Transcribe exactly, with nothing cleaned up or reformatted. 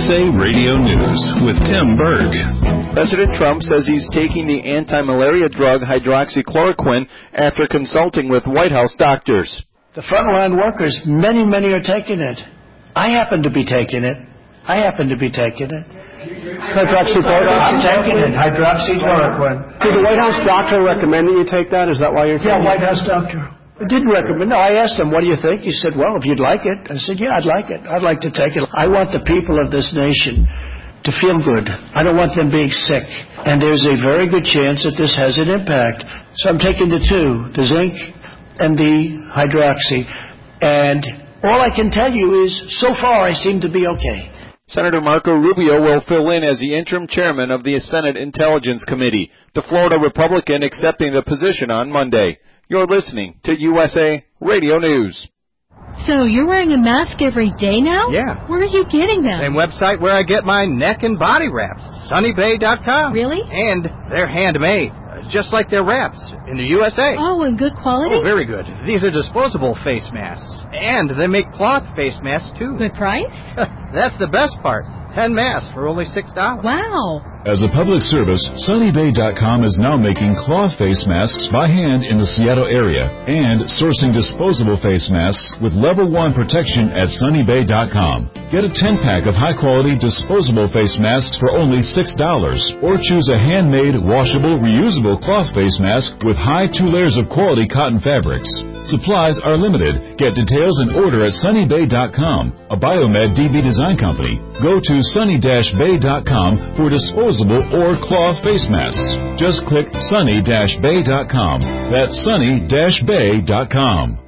S A Radio News with Tim Berg. President Trump says he's taking the anti-malaria drug hydroxychloroquine after consulting with White House doctors. The frontline workers, many, many are taking it. I happen to be taking it. I happen to be taking it. Hydroxychloroquine? I'm taking it. Hydroxychloroquine. Did the White House doctor recommend that you take that? Is that why you're taking it? Yeah, White it? House doctor. I didn't recommend. No, I asked him, what do you think? He said, well, if you'd like it. I said, yeah, I'd like it. I'd like to take it. I want the people of this nation to feel good. I don't want them being sick. And there's a very good chance that this has an impact. So I'm taking the two, the zinc and the hydroxy. And all I can tell you is, so far, I seem to be okay. Senator Marco Rubio will fill in as the interim chairman of the Senate Intelligence Committee, the Florida Republican accepting the position on Monday. You're listening to U S A Radio News. So you're wearing a mask every day now? Yeah. Where are you getting them? Same website where I get my neck and body wraps, sunny bay dot com. Really? And they're handmade, just like their wraps in the U S A. Oh, and good quality? Oh, very good. These are disposable face masks. And they make cloth face masks, too. Good price? That's the best part. Ten masks for only six dollars. Wow. As a public service, sunny bay dot com is now making cloth face masks by hand in the Seattle area and sourcing disposable face masks with level one protection at sunny bay dot com. Get a ten-pack of high-quality disposable face masks for only six dollars or choose a handmade, washable, reusable cloth face mask with high two layers of quality cotton fabrics. Supplies are limited. Get details and order at sunny bay dot com, a Biomed D B design company. Go to sunny bay dot com for disposable or cloth face masks. Just click sunny bay dot com. That's sunny bay dot com.